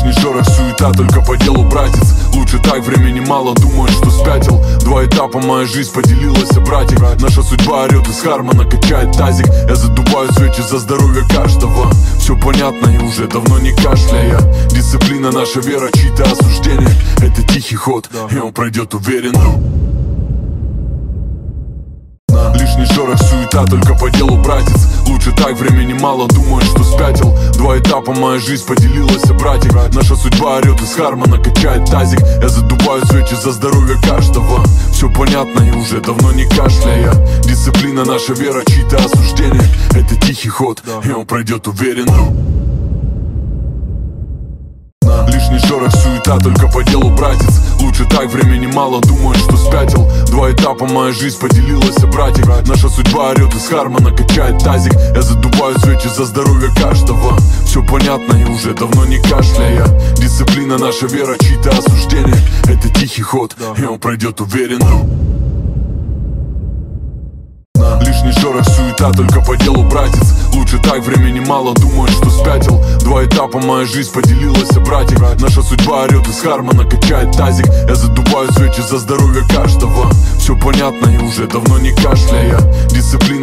Лишний шорох, суета, только по делу, братец. Лучше так, времени мало, думаю, что спятил. Два этапа, моя жизнь поделилась, братик. Наша судьба орет из Хармона, качает тазик. Я задуваю свечи за здоровье каждого. Все понятно и уже давно не кашляя. Дисциплина, наша вера, чьи-то осуждения. Это тихий ход, и он пройдет уверенно. Лишний шорох, суета, только по делу, братец. Лучше так, времени мало, думаю, что спятил. Два этапа, моя жизнь поделилась, братик. Наша судьба орет из Хармона, качает тазик. Я задуваю свечи за здоровье каждого. Все понятно и уже давно не кашляя. Дисциплина, наша вера, чьи-то осуждения. Это тихий ход, и он пройдет уверенно. Лишний шорох, суета, только по делу, братец. Лучше так, времени мало, думаю, что спятил. Два этапа, моя жизнь поделилась, братик. Наша судьба орет из Хармона, качает тазик. Я задуваю свечи за здоровье каждого. Все понятно и уже давно не кашляя. Дисциплина, наша вера, чьи-то осуждения. Это тихий ход, и он пройдет уверенно. Лишний шорох, суета, только по делу, братец. Лучше так, времени мало, думаю, что спятил. Два этапа, моя жизнь поделилась, братик. Наша судьба орет из Хармона, качает тазик. Я задуваю свечи за здоровье каждого. Все понятно и уже давно не кашляя. Дисциплина.